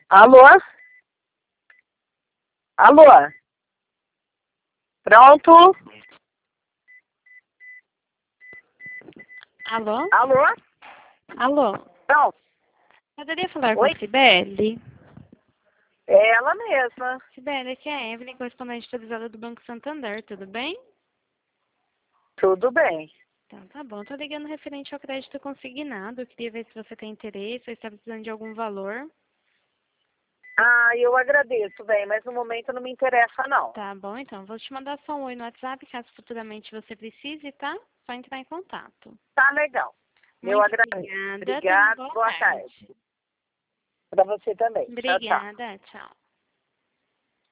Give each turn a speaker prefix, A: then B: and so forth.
A: Alô? Alô? Pronto?
B: Alô?
A: Alô?
B: Alô?
A: Pronto.
B: Poderia falar com
A: Oi?
B: a Cibele?
A: É ela mesma.
B: Cibele, aqui é a Evelyn, correspondente atualizada do Banco Santander, tudo bem?
A: Tudo bem.
B: Então, tá bom. Tô ligando referente ao crédito consignado. Eu queria ver se você tem interesse ou está precisando de algum valor.
A: Ah, eu agradeço, bem, mas no momento não me interessa, não.
B: Tá bom, então. Vou te mandar só um oi no WhatsApp, caso futuramente você precise, tá? Só entrar em contato.
A: Tá legal. Eu
B: Muito
A: agradeço.
B: obrigada. Tenha uma
A: Obrigada.
B: boa
A: Boa
B: tarde.
A: tarde. Para você também. Tchau, tchau.
B: Obrigada. Tchau.